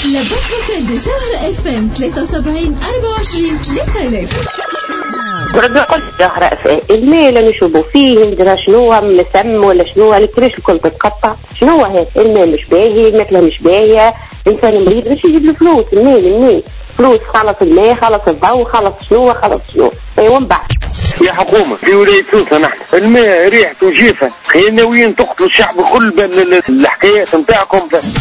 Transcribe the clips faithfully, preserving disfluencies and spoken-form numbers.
لبسمة بجوهرة اف ام ثلاثة وسبعين أربعة وعشرين للثلاث. ورد قلت جوهرة اف ام المال اللي نشوفوا فيه ندرى شنو مسم ولا شنو الكريش الكل تتقطع. شنو هذا المال مش باهي، الماكله مش باهيه، انسان مريض باش يجيب له فلوس. المال المال فلوس، خلص الماء، خلص الضوء، خلص شنو خلص شنو ومن بعد. يا حكومة في ولاية سوسة نحن الماء ريحته جيفة، ناويين تقتلوا الشعب كل بالحكايات نتاعكم.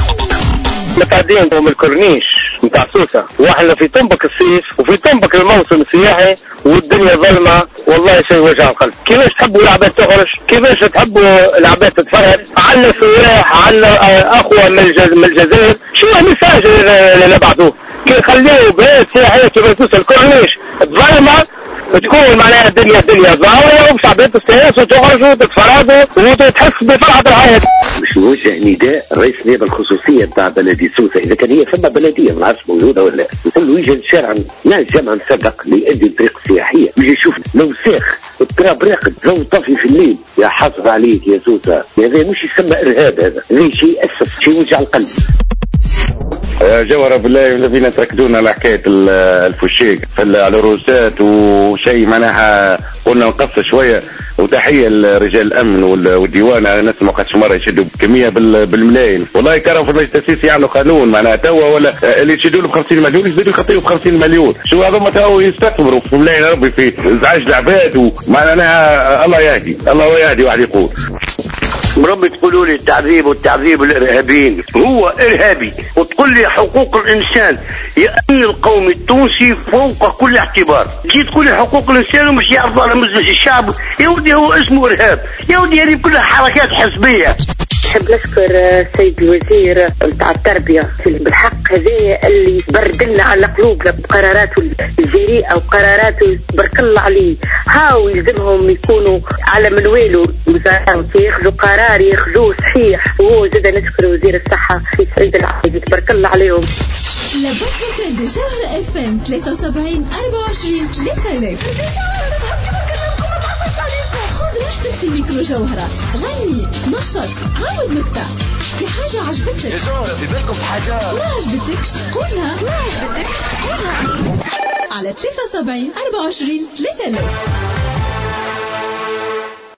متعدين من الكورنيش نتاع سوسة، واحنا في طنبك الصيف وفي طنبك الموسم السياحي والدنيا ظلمة، والله شيء وجع القلب. كيفاش تحبوا العباد تخرج؟ كيفاش تحبوا العباد تتفرج؟ عنا سياح، عنا اخوة من الجزائر. شو المساج اللي بعثوه؟ كي خليوا بلاد سياحية كيف سوسة الكورنيش ظلمة، تكون معناها الدنيا الدنيا ضاوية وشعبية تستانس وتخرجوا وتتفرجوا وتحس بفرحة الحياة. باش نوجه نداء رئيس النيابة الخصوصية بتاع بلدية سوسة، إذا كان هي ثم بلدية ما نعرفش موجودة ولا، نقول له يجي الشارع ناس جمع مسبق ليؤدي الطريق السياحية، يجي يشوف الوساخ التراب راقد ضوء طافي في الليل. يا حسب عليك يا سوسة، هذا مش يسمى إرهاب، هذا هذا شيء أسف، شيء وجع القلب. يا جوهرة بالله فينا تركزونا على حكاية الفشيك في العروسات وشيء معناها قلنا نقص شوية. وتحية لرجال الأمن والديوان على الناس ما قدش مرة يشدوا بكمية بالملايين. والله كانوا في المجلس التأسيسي يعملوا قانون معناها توا ولا اللي يشدوا له بخمسين مليون يزيدوا يخطيوا بخمسين مليون. شو هذا ما توا يستثمروا في ملايين ربي في إزعاج العباد ومعناها الله يهدي الله يهدي واحد يقول. مربي تقولوا لي التعذيب والتعذيب الارهابيين هو ارهابي، وتقول لي حقوق الانسان يا امن القومي التونسي فوق كل اعتبار. كي تقول لي حقوق الانسان ومش يعرضوا على مجلس الشعب يا ودي هو اسمه ارهاب يا ودي. هذه كلها حركات حزبيه. نحب نشكر السيد الوزير نتاع التربيه بالحق هذا اللي بردلنا على قلوبنا بقراراته الجريئه وقراراته بارك الله عليه. هاو يلزمهم يكونوا على منواله وزاره ياخذوا قرار ياخذوه صحيح. وهو زاد نشكر وزير الصحه في سعيد العايدي بارك الله عليهم. لبسمة بجوهرة اف ام ثلاثة وسبعين أربعة وعشرين للثلاث. خذ راحتك في ميكرو جوهرة، غني نشط عاود مقطع، احكي حاجة عجبتك يا جوهرة في بالكم في حاجة ما عجبتكش قولها ما عجبتكش قولها على ثلاثة وسبعين أربعة وعشرين للثلاث.